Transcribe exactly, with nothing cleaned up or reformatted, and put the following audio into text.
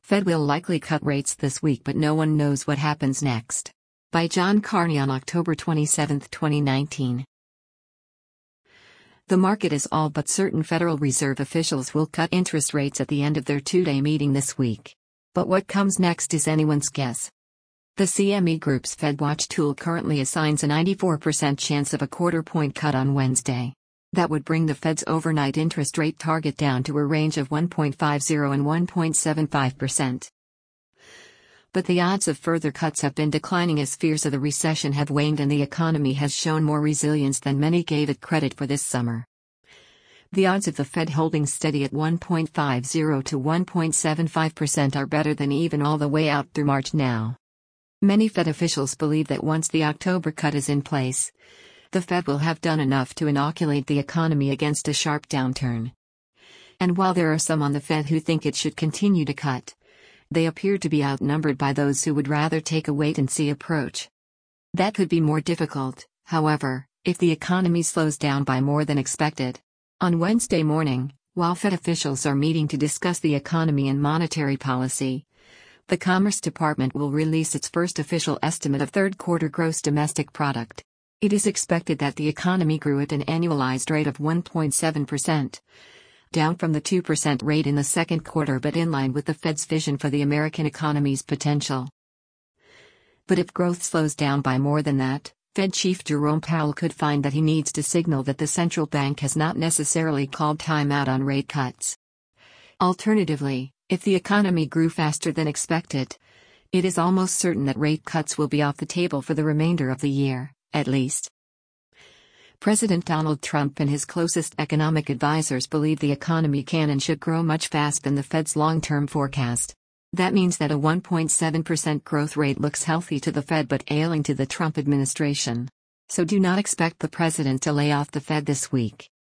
Fed will likely cut rates this week, but no one knows what happens next. By John Carney on October twenty-seventh, twenty nineteen. The market is all but certain Federal Reserve officials will cut interest rates at the end of their two-day meeting this week. But what comes next is anyone's guess. The C M E Group's FedWatch tool currently assigns a ninety-four percent chance of a quarter-point cut on Wednesday. That would bring the Fed's overnight interest rate target down to a range of one point five zero and one point seven five percent. But the odds of further cuts have been declining as fears of the recession have waned and the economy has shown more resilience than many gave it credit for this summer. The odds of the Fed holding steady at one point five zero to one point seven five percent are better than even all the way out through March now. Many Fed officials believe that once the October cut is in place, the Fed will have done enough to inoculate the economy against a sharp downturn. And while there are some on the Fed who think it should continue to cut, they appear to be outnumbered by those who would rather take a wait-and-see approach. That could be more difficult, however, if the economy slows down by more than expected. On Wednesday morning, while Fed officials are meeting to discuss the economy and monetary policy, the Commerce Department will release its first official estimate of third-quarter gross domestic product. It is expected that the economy grew at an annualized rate of one point seven percent, down from the two percent rate in the second quarter but in line with the Fed's vision for the American economy's potential. But if growth slows down by more than that, Fed Chief Jerome Powell could find that he needs to signal that the central bank has not necessarily called time out on rate cuts. Alternatively, if the economy grew faster than expected, it is almost certain that rate cuts will be off the table for the remainder of the year, at least. President Donald Trump and his closest economic advisors believe the economy can and should grow much faster than the Fed's long-term forecast. That means that a one point seven percent growth rate looks healthy to the Fed but ailing to the Trump administration. So do not expect the president to lay off the Fed this week.